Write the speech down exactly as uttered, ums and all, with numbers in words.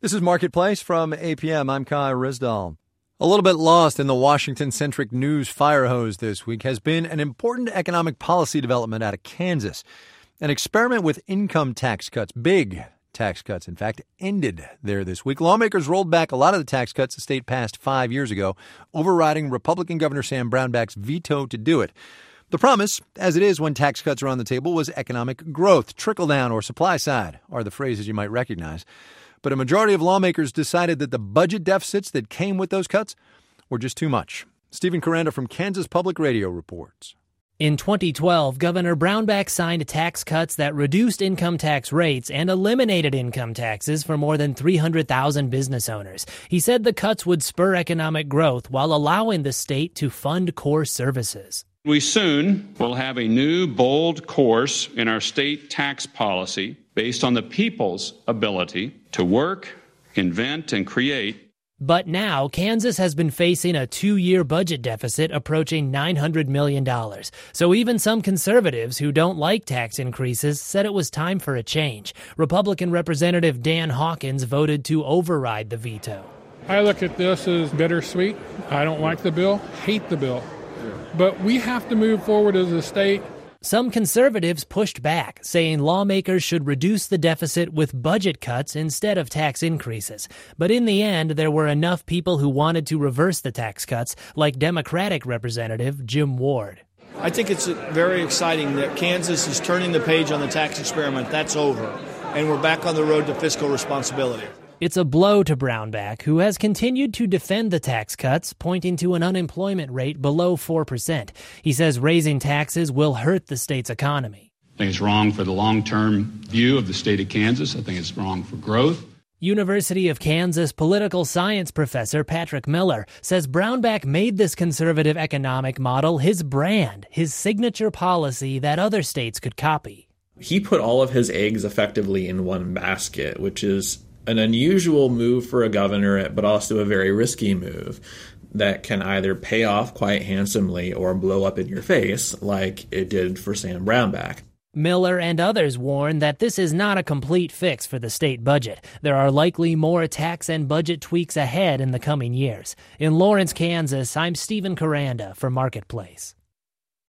This is Marketplace from A P M. I'm Kai Risdall. A little bit lost in the Washington-centric news fire hose this week has been an important economic policy development out of Kansas. An experiment with income tax cuts, big tax cuts, in fact, ended there this week. Lawmakers rolled back a lot of the tax cuts the state passed five years ago, overriding Republican Governor Sam Brownback's veto to do it. The promise, as it is when tax cuts are on the table, was economic growth. Trickle-down or supply side are the phrases you might recognize. But a majority of lawmakers decided that the budget deficits that came with those cuts were just too much. Stephen Coranda from Kansas Public Radio reports. In twenty twelve, Governor Brownback signed tax cuts that reduced income tax rates and eliminated income taxes for more than three hundred thousand business owners. He said the cuts would spur economic growth while allowing the state to fund core services. We soon will have a new, bold course in our state tax policy based on the people's ability to work, invent, and create. But now, Kansas has been facing a two-year budget deficit approaching nine hundred million dollars. So even some conservatives who don't like tax increases said it was time for a change. Republican Representative Dan Hawkins voted to override the veto. I look at this as bittersweet. I don't like the bill, hate the bill. But we have to move forward as a state. Some conservatives pushed back, saying lawmakers should reduce the deficit with budget cuts instead of tax increases. But in the end, there were enough people who wanted to reverse the tax cuts, like Democratic Representative Jim Ward. I think it's very exciting that Kansas is turning the page on the tax experiment. That's over, and we're back on the road to fiscal responsibility. It's a blow to Brownback, who has continued to defend the tax cuts, pointing to an unemployment rate below four percent. He says raising taxes will hurt the state's economy. I think it's wrong for the long-term view of the state of Kansas. I think it's wrong for growth. University of Kansas political science professor Patrick Miller says Brownback made this conservative economic model his brand, his signature policy that other states could copy. He put all of his eggs effectively in one basket, which is an unusual move for a governor, but also a very risky move that can either pay off quite handsomely or blow up in your face like it did for Sam Brownback. Miller and others warn that this is not a complete fix for the state budget. There are likely more tax and budget tweaks ahead in the coming years. In Lawrence, Kansas, I'm Stephen Coranda for Marketplace.